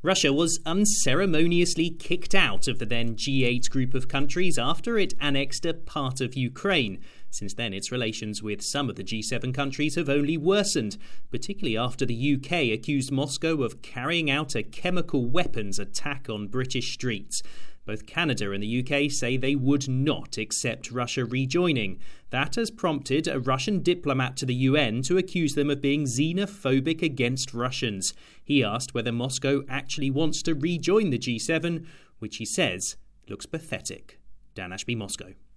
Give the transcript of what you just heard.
Russia was unceremoniously kicked out of the then G8 group of countries after it annexed a part of Ukraine. Since then, its relations with some of the G7 countries have only worsened, particularly after the UK accused Moscow of carrying out a chemical weapons attack on British streets. Both Canada and the UK say they would not accept Russia rejoining. That has prompted a Russian diplomat to the UN to accuse them of being xenophobic against Russians. He asked whether Moscow actually wants to rejoin the G7, which he says looks pathetic. Dan Ashby, Moscow.